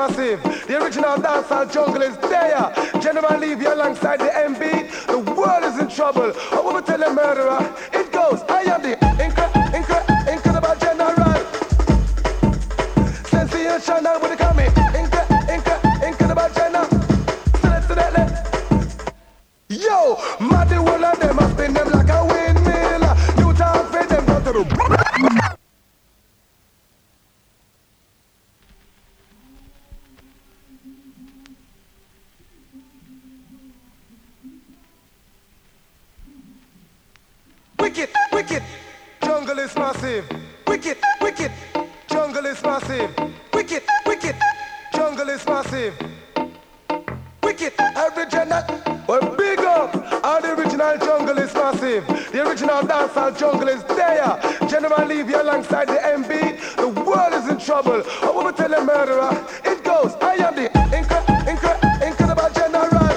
massive. The original dancehall jungle is there. General leave you alongside the MB. The world is in trouble. I want to tell a murderer. It goes, I am the incredible general. Sensational with the coming. Incredible general. Yo, Matty, one of them, I spin them like a windmill. You talk for them, go to the... Wicked, jungle is massive. Wicked, jungle is massive. Wicked, jungle is massive. Wicked, original. Well, big up. All the original jungle is massive. The original dancehall jungle is there. General leave you alongside the MB. The world is in trouble. I want to tell a murderer. It goes, I am the incredible general.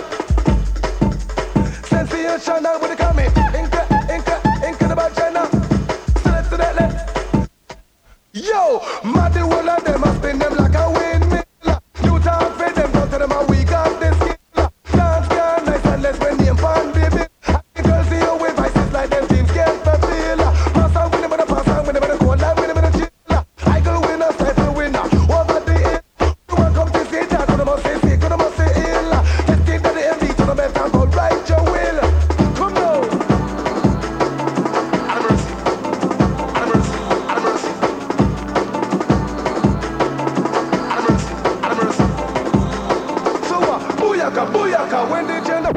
Sensational with the coming. Incredible general. Yo, Matty, one of them, I spin them like a windmill. You talk for them, go to them, and we got this skill. Dance can nice and less when they fan baby. The girls see you with vices like them teams get the feel. Pass on with them and pass on with them and go down with them and chill. I go winner, stifle winner, over the hill. You want come to see that, could must say sick, could must say ill. Let's get to the MD to the best and go right your will. Come now. Booyaka, when the gender...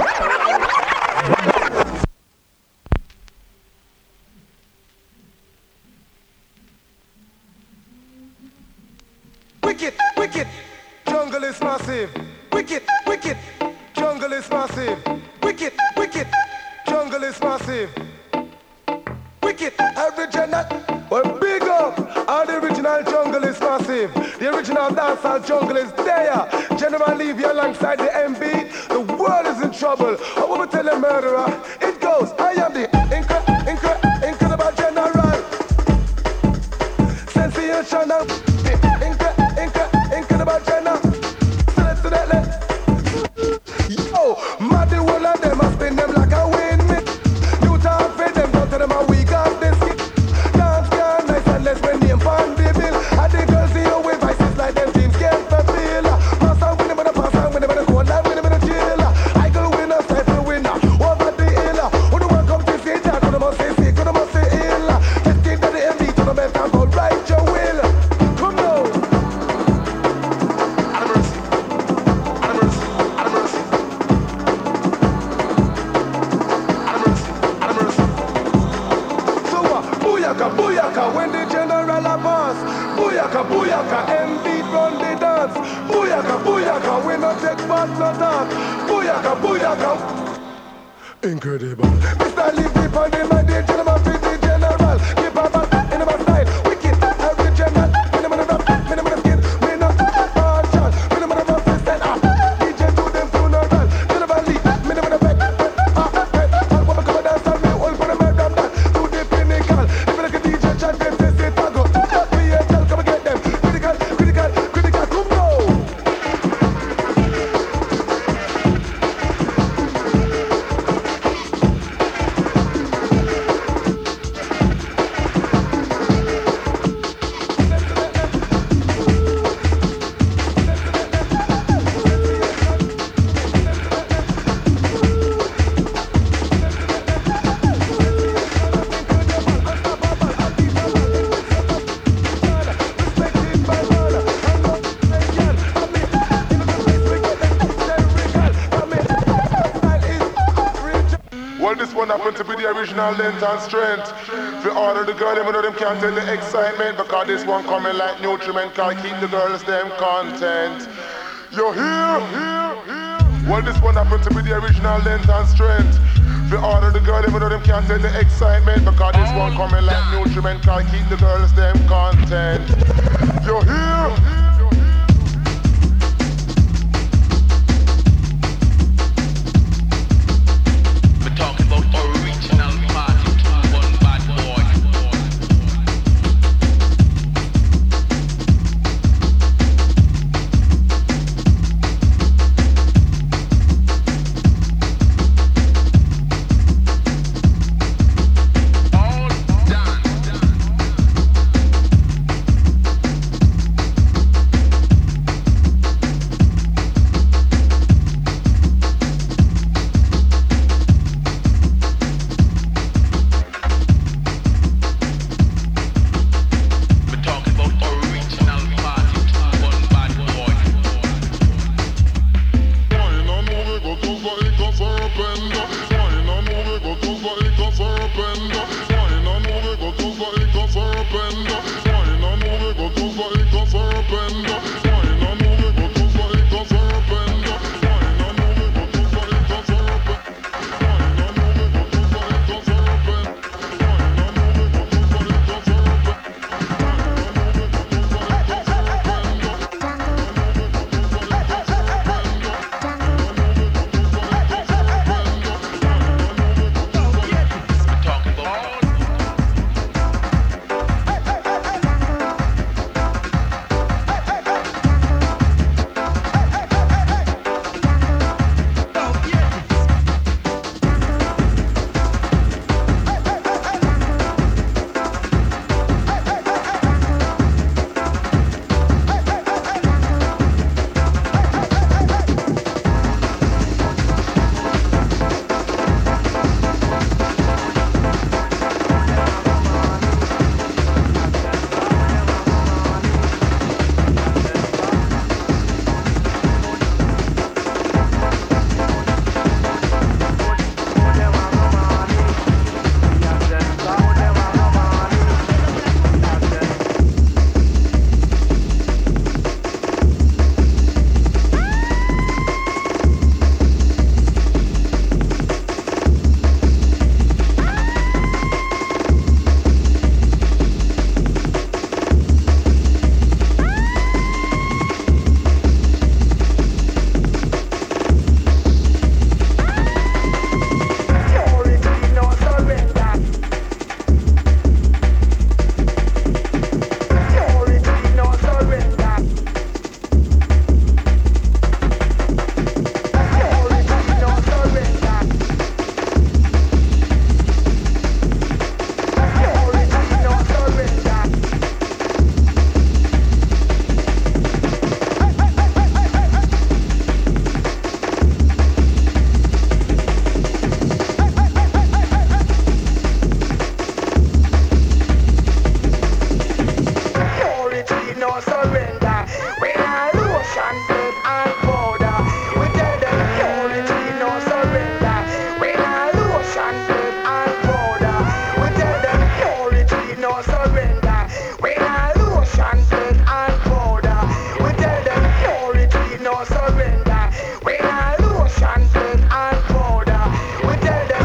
Wicked, jungle is massive. Wicked, jungle is massive. Wicked, jungle is massive. Wicked, original. Well, big up. All the original jungle is massive. The original dancehall jungle is there. General leave you alongside the MB. The world is in trouble. I want to tell a murderer. It goes, I am the incredible general. Sensational. Incredible general. Yo, Matty, one of them, I spin them like a windmill. You talk for them, go to them, and we got this skill. Dance can nice and less when they fan baby. And the girls see you with vices like them teams get the feel. Pass on with them and pass on with them and go down with them and chill. I go winner, stifle winner, over the hill. Who do want come to see that? Could must say sick, could must say ill. Let's get to the MD to the best and go right your will. Come now. Booyaka, when the general advance. Booyaka, MB run the dance. Booyaka, we not take part no talk. Booyaka. Incredible. Mr. Leave deep on the my dear gentleman, the general. Keep a back in my style. Wicked, original. Minimum rap, minimum skin. We not partial. Minimum rap, stand up. DJ to them funeral. General leave, minimum rap. What we come dance and me all for the murder that. To the pinnacle. If you look at DJ chat, them say say tango. PHL, come and get them. Critical, come now. Well, this one happened to be the original length and strength. For all of the girls, them know them can't take the excitement, because this one coming like nutriment can keep the girls them content. You hear? Well, this one happened to be the original length and strength. For all of the girls, them know them can't take the excitement, because this one coming like nutriment can keep the girls them content. You hear? lotion, blood and powder. We tell them no retreat, no surrender. We not lotion, blood and powder. We tell them no retreat, no surrender. We not lotion, blood and powder. We tell them no retreat, no surrender. We not lotion, blood and powder. We tell them.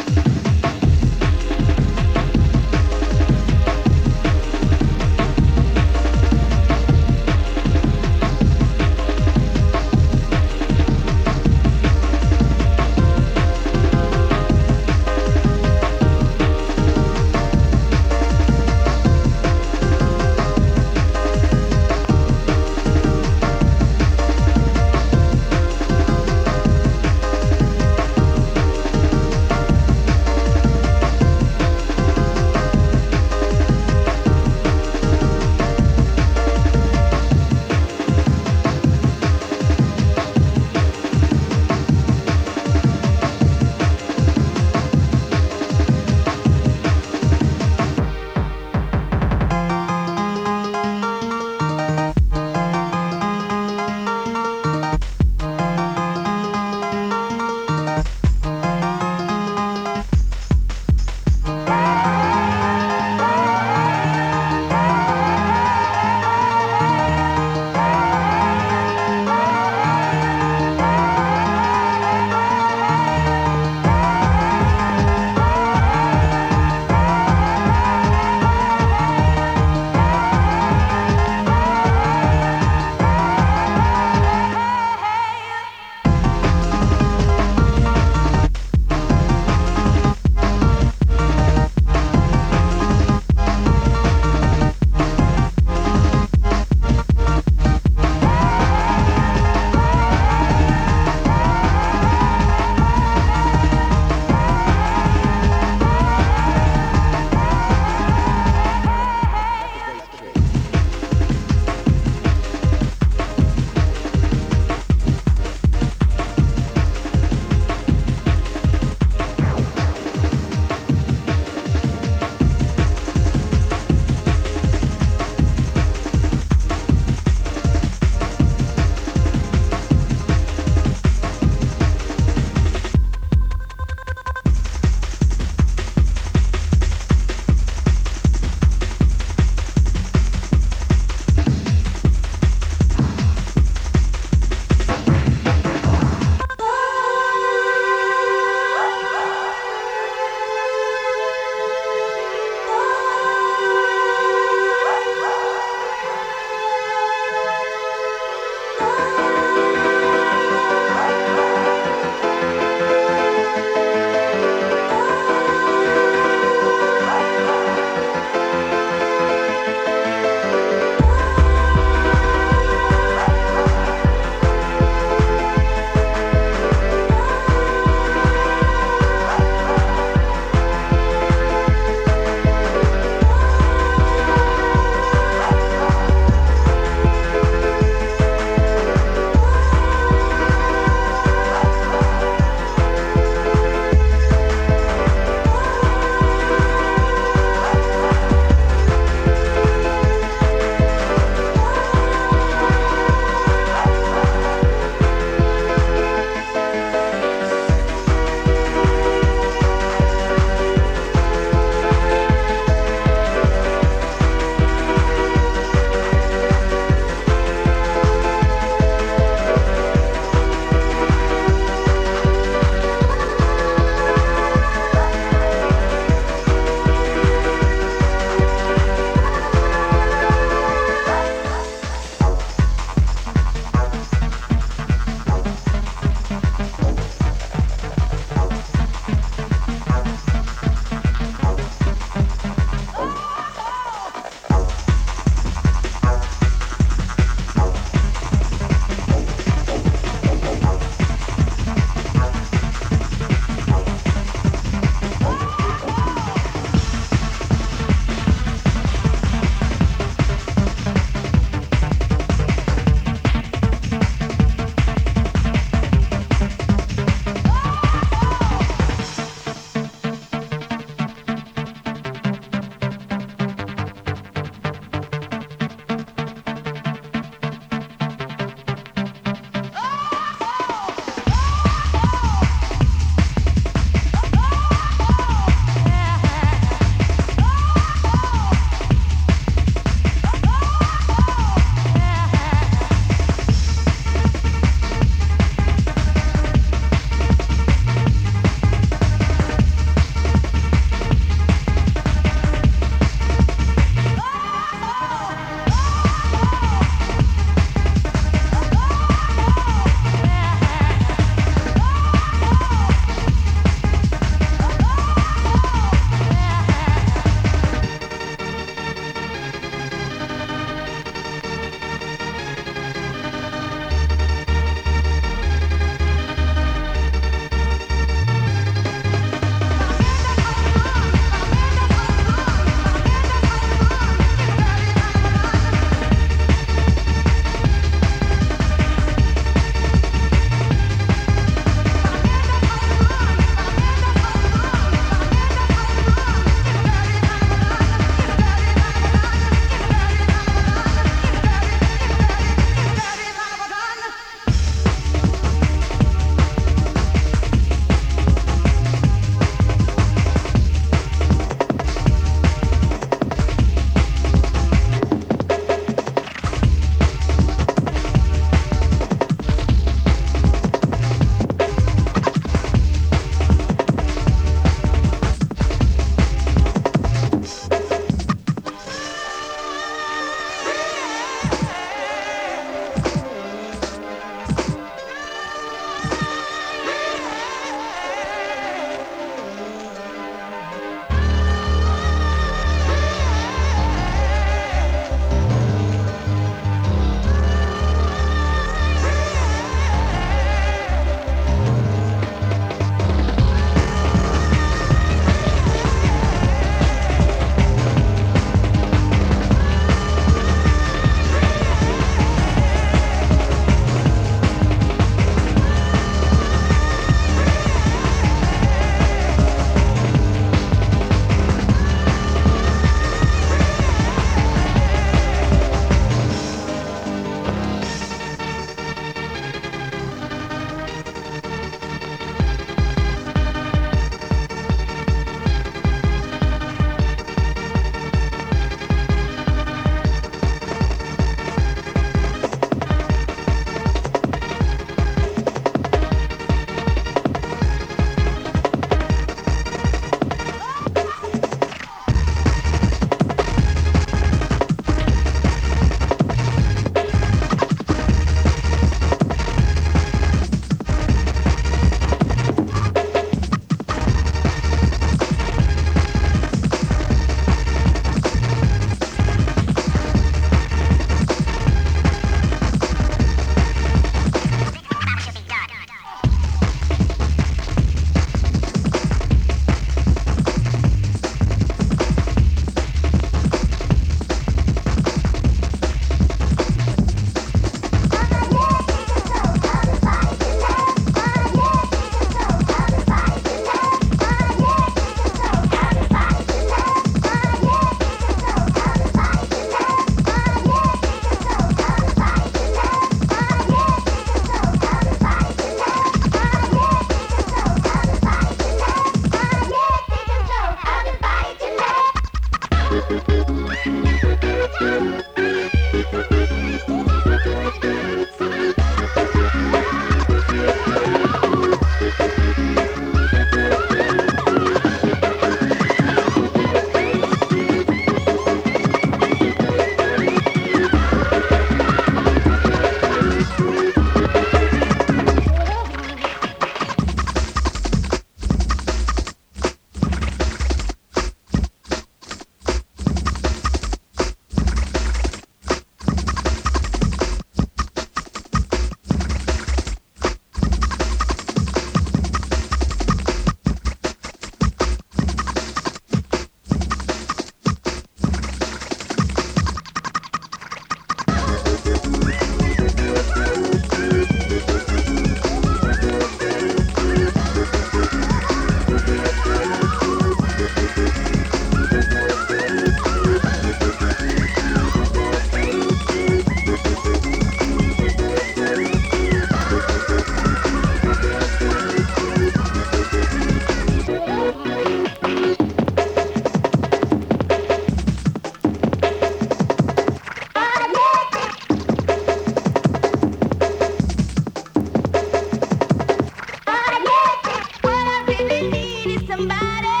somebody.